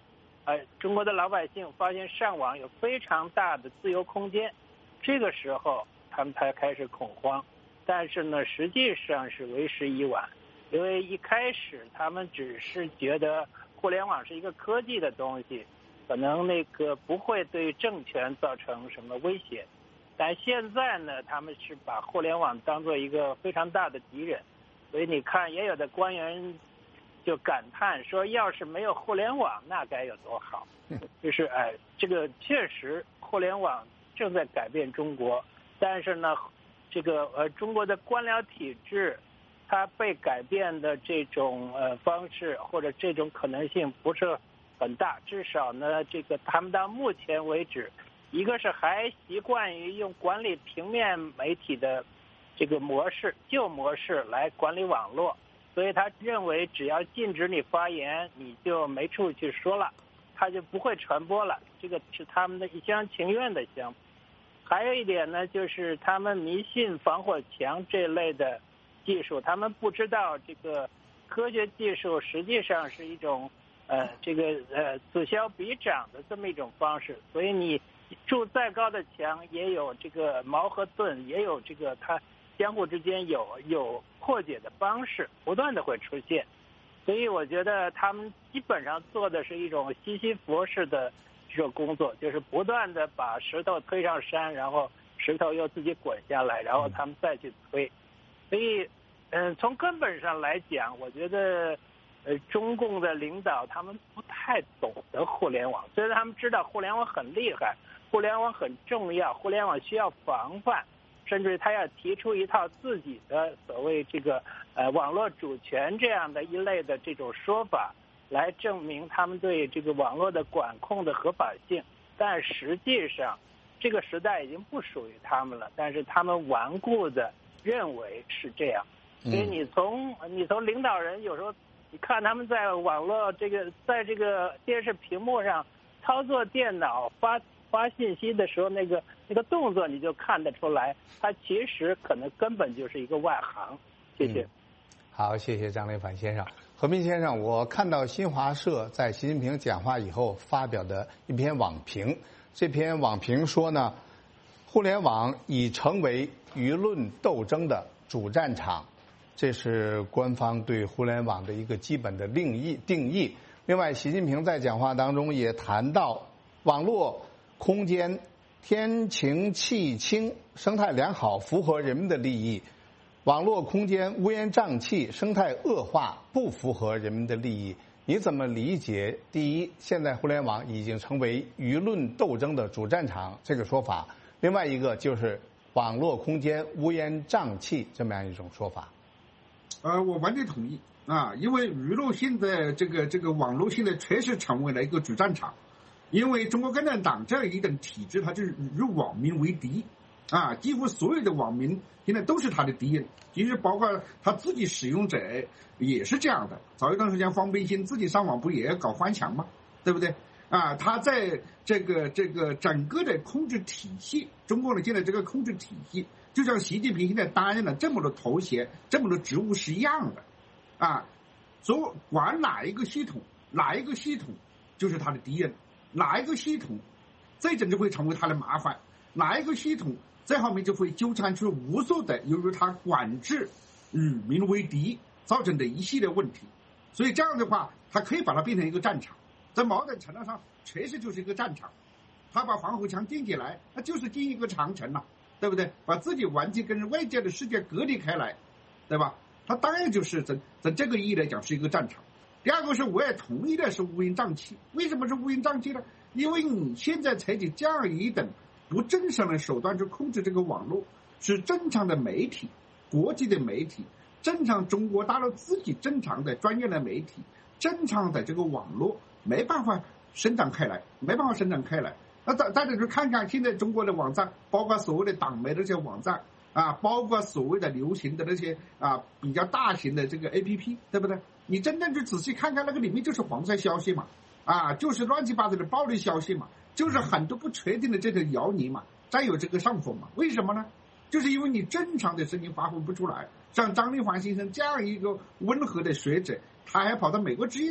呃，中国的老百姓发现上网有非常大的自由空间，这个时候他们才开始恐慌。但是呢，实际上是为时已晚，因为一开始他们只是觉得互联网是一个科技的东西，可能那个不会对政权造成什么威胁。但现在呢，他们是把互联网当做一个非常大的敌人，所以你看，也有的官员就感叹说，要是没有互联网，那该有多好。就是哎，这个确实互联网正在改变中国，但是呢，这个呃中国的官僚体制，它被改变的这种呃方式或者这种可能性不是很大，至少呢，这个他们到目前为止，一个是还习惯于用管理平面媒体的这个模式旧模式来管理网络，所以他认为只要禁止你发言，你就没处去说了，他就不会传播了，这个是他们的一厢情愿的想法。还有一点呢，就是他们迷信防火墙这类的技术，他们不知道这个科学技术实际上是一种呃这个呃此消彼长的这么一种方式，所以你筑再高的墙也有这个矛和盾，也有这个它相互之间有有破解的方式，不断的会出现。所以我觉得他们基本上做的是一种西西弗式的这种工作，就是不断的把石头推上山，然后石头又自己滚下来，然后他们再去推。所以嗯，从根本上来讲，我觉得呃中共的领导他们不太懂得互联网，虽然他们知道互联网很厉害，互联网很重要，互联网需要防范，甚至他要提出一套自己的所谓这个呃网络主权这样的一类的这种说法，来证明他们对这个网络的管控的合法性。但实际上这个时代已经不属于他们了，但是他们顽固的认为是这样。所以你从你从领导人有时候你看他们在网络这个在这个电视屏幕上操作电脑发发信息的时候，那个那个动作你就看得出来，他其实可能根本就是一个外行。谢谢。
嗯、好，谢谢张雷凡先生。何斌先生，我看到新华社在习近平讲话以后发表的一篇网评，这篇网评说呢，互联网已成为舆论斗争的主战场，这是官方对互联网的一个基本的定义定义。另外，习近平在讲话当中也谈到，网络空间天晴气清，生态良好，符合人们的利益；网络空间乌烟瘴气，生态恶化，不符合人们的利益。你怎么理解第一，现在互联网已经成为舆论斗争的主战场这个说法？另外一个就是网络空间乌烟瘴气这么样一种说法。
呃，我完全同意啊，因为娱乐性的这个这个网络现在确实成为了一个主战场，因为中国共产党这样一种体制，它就是与网民为敌啊，几乎所有的网民现在都是他的敌人，其实包括他自己使用者也是这样的。早一段时间方便兴自己上网不也要搞翻墙吗？对不对？啊，他在这个这个整个的控制体系，中国的现在这个控制体系，就像习近平现在担任了这么多头衔、这么多职务是一样的，啊，所以管哪一个系统，哪一个系统就是他的敌人，哪一个系统这阵就会成为他的麻烦，哪一个系统在后面就会纠缠出无数的由于他管制与民为敌造成的一系列问题。所以这样的话，他可以把它变成一个战场，在某种程度上确实就是一个战场。他把防火墙建起来，那就是建一个长城了，对不对？把自己完全跟外界的世界隔离开来，对吧？他当然就是在在这个意义来讲是一个战场。第二个是我也同意的是乌烟瘴气。为什么是乌烟瘴气呢？因为你现在采取这样一等不正常的手段去控制这个网络，是正常的媒体、国际的媒体、正常中国大陆自己正常的专业的媒体、正常的这个网络没办法生长开来，没办法生长开来。那大大家去看看现在中国的网站，包括所谓的党媒的这些网站啊，包括所谓的流行的那些啊比较大型的这个 A P P， 对不对？你真正去仔细看看，那个里面就是黄色消息嘛，啊，就是乱七八糟的暴力消息嘛，就是很多不确定的这个谣言嘛，占有这个上风嘛。为什么呢？就是因为你正常的声音发挥不出来。像张立凡先生这样一个温和的学者，他还跑到美国之音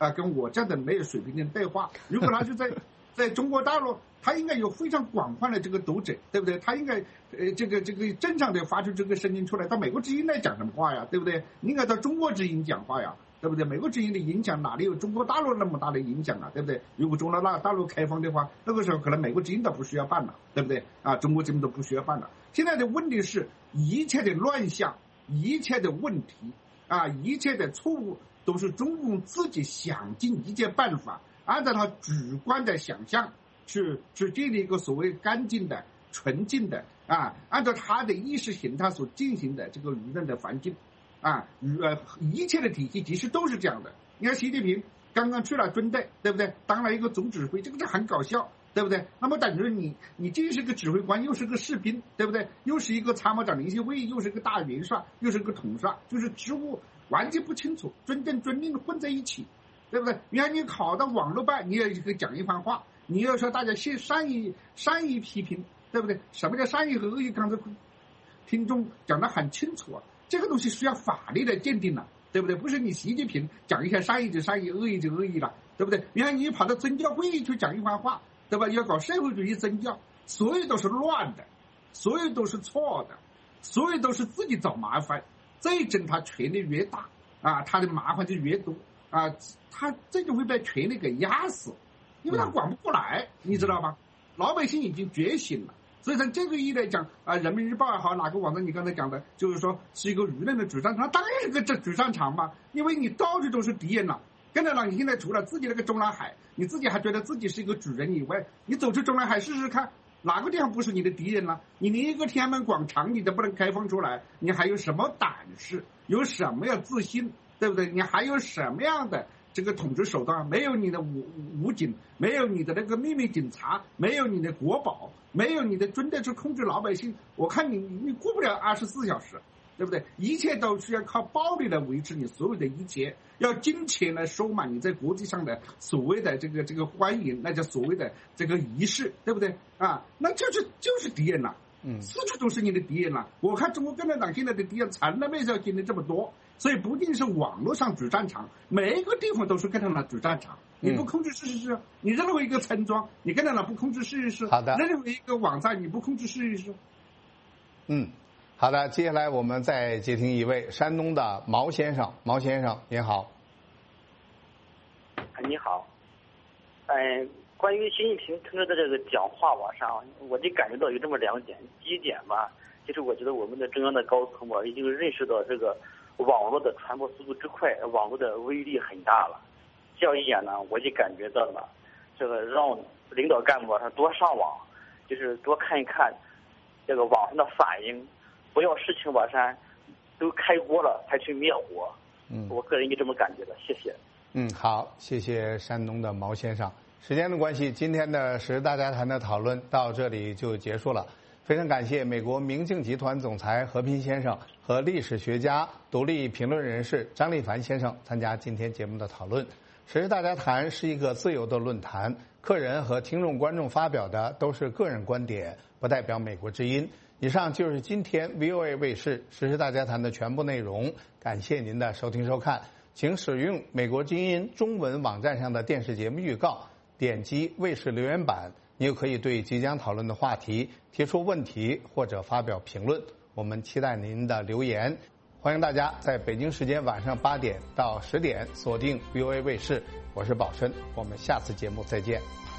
啊、呃、跟我这样的没有水平的人对话。如果他是在在中国大陆，他应该有非常广泛的这个读者，对不对？他应该呃这个这个正常的发出这个声音出来，到美国之音来讲什么话呀，对不对？你应该到中国之音讲话呀，对不对？美国之音的影响哪里有中国大陆那么大的影响啊，对不对？如果中国大大陆开放的话，那个时候可能美国之音都不需要办了，对不对？啊，中国之音都不需要办了。现在的问题是，一切的乱象，一切的问题啊，一切的错误，都是中共自己想尽一切办法，按照他主观的想象去去建立一个所谓干净的、纯净的啊，按照他的意识形态所进行的这个舆论的环境啊，呃，一切的体系其实都是这样的。你看习近平刚刚去了军队，对不对？当了一个总指挥，这个就很搞笑，对不对？那么等于你你既是个指挥官，又是个士兵，对不对？又是一个参谋长联席会议，又是个大元帅，又是个统帅，就是职务完全不清楚，尊政尊令混在一起，对不对？你看你考到网络办，你也可以讲一番话。你要说大家先善意善意批评，对不对？什么叫善意和恶意？刚才听众讲得很清楚啊，这个东西需要法律来鉴定了，对不对？不是你习近平讲一下善意就善意，恶意就恶意了，对不对？你看你跑到宗教会议去讲一番话，对吧？要搞社会主义宗教，所有都是乱的，所有都是错的，所有都是自己找麻烦。这种他权力越大啊，他的麻烦就越多啊，他这就会被权力给压死。因为他管不过来，你知道吧？老百姓已经觉醒了，所以从这个意义来讲啊，人民日报也好，哪个网站你刚才讲的，就是说是一个舆论的主战场，当然是个这主战场嘛，因为你到处都是敌人了。跟着呢，你现在除了自己那个中南海，你自己还觉得自己是一个主人以外，你走出中南海试试看，哪个地方不是你的敌人了？你连一个天安门广场你都不能开放出来，你还有什么胆识？有什么样自信？对不对？你还有什么样的这个统治手段？没有你的武武警，没有你的那个秘密警察，没有你的国保，没有你的军队去控制老百姓，我看你你过不了二十四小时，对不对？一切都是要靠暴力来维持你所有的一切，要金钱来收买你在国际上的所谓的这个这个欢迎，那叫所谓的这个仪式，对不对啊？那就是就是敌人了，嗯，四处都是你的敌人了。我看中国共产党现在的敌人从来没有经历这么多。所以不定是网络上主战场，每一个地方都是跟着那主战场。你不控制试一试，你任何一个村庄，你跟着那不控制试一试。
好的。
任何一个网站，你不控制试一试。
嗯，好的。接下来我们再接听一位山东的毛先生。毛先生，您好。
你好。嗯，关于习近平同志的这个讲话网上，我就感觉到有这么两点。第一点吧，就是我觉得我们的中央的高层吧，已经认识到这个网络的传播速度之快，网络的威力很大了。这样一点呢，我就感觉到了，这个让领导干部他多上网，就是多看一看这个网上的反应，不要事情往上都开锅了才去灭火。嗯，我个人就这么感觉的。谢谢。
嗯，好，谢谢山东的毛先生。时间的关系，今天的时事大家谈的讨论到这里就结束了。非常感谢美国明镜集团总裁何斌先生和历史学家、独立评论人士张立凡先生参加今天节目的讨论。时事大家谈是一个自由的论坛，客人和听众观众发表的都是个人观点，不代表美国之音。以上就是今天 V O A 卫视时事大家谈的全部内容，感谢您的收听收看。请使用美国之音中文网站上的电视节目预告，点击卫视留言板，你又可以对即将讨论的话题提出问题或者发表评论，我们期待您的留言。欢迎大家在北京时间晚上八点到十点锁定 V O A 卫视，我是宝生，我们下次节目再见。